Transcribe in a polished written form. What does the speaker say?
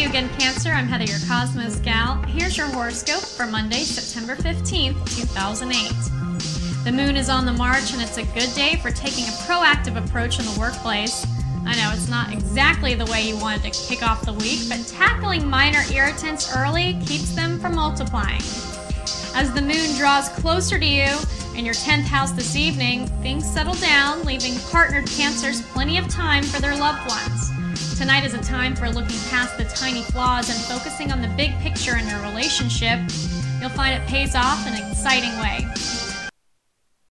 again, Cancer. I'm Heather, your Cosmos Gal. Here's your horoscope for Monday, September 15th, 2008. The moon is on the march, and it's a good day for taking a proactive approach in the workplace. I know it's not exactly the way you wanted to kick off the week, but tackling minor irritants early keeps them from multiplying. As the moon draws closer to you in your 10th house this evening, things settle down, leaving partnered Cancers plenty of time for their loved ones. Tonight is a time for looking past the tiny flaws and focusing on the big picture in your relationship. You'll find it pays off in an exciting way.